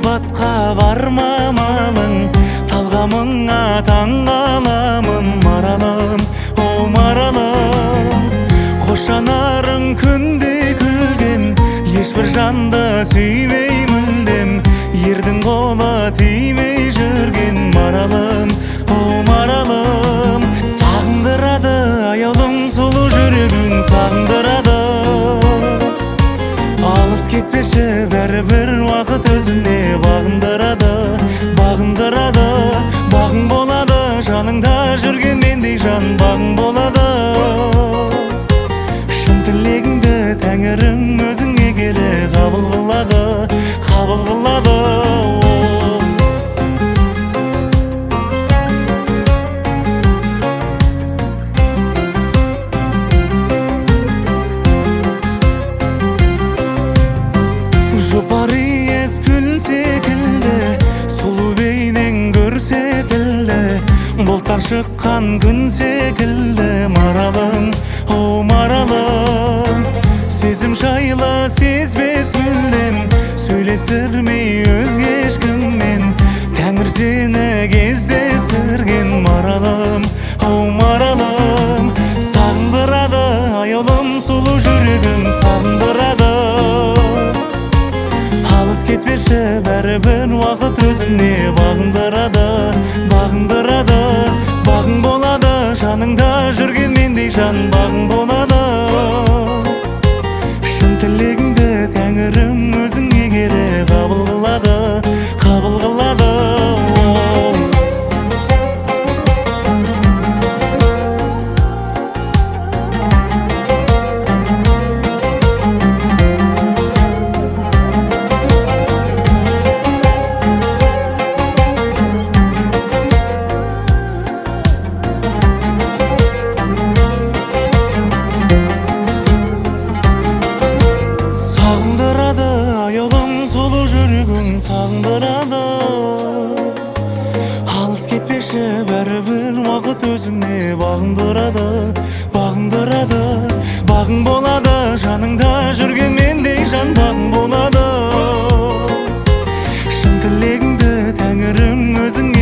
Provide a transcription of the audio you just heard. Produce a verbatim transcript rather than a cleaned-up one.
махаббатқа бармамалың, талғамыңа таң қаламын. Маралым, о маралым, қошанарың күнде күлген, ешбір жанды сүймей мүлдем, ердің қолы тимей жүрген. Маралым, о маралым, сағындырады аяулым, сұлу жүрегің сағындырады. Алыс кетпеші, бәрібір уақыт өзіне бағындырады, бағындырады. Бағың болады, жаныңда жүрген мендей жан бағың болады. Шын тілегіңді тәңірім өзіңе келе қабыл қылады, қабыл қылады. Жұпары ес күл секілді, сұлу бейнең көрсетілді, бұлттан шыққан күн секілді. Маралым, о маралым, сезім жайлы сезбес мүлдем, сөйлестірмей өзге ешкіммен, тәңір сені кездестірген. Маралым, о маралым, сағындырады аяулым, сұлу жүрегім сағындырады. Алыс кетпеші, бәрібір уақыт өзіне бағындырады, бағындырады. Бағың болады, жаныңда жүрген мендей жан бағың болады. Шын тілегіңді тәңірім өзіңе келе қабыл қылады, қабыл қылады. Сағындырады аяулым, сұлу жүрегің сағындырады. Алыс кетпеші, бәрібір уақыт өзіне бағындырады, бағындырады. Бағың болады, жаныңда жүрген мендей жан бағың болады. Шын тілегіңді тәңірім өзіңе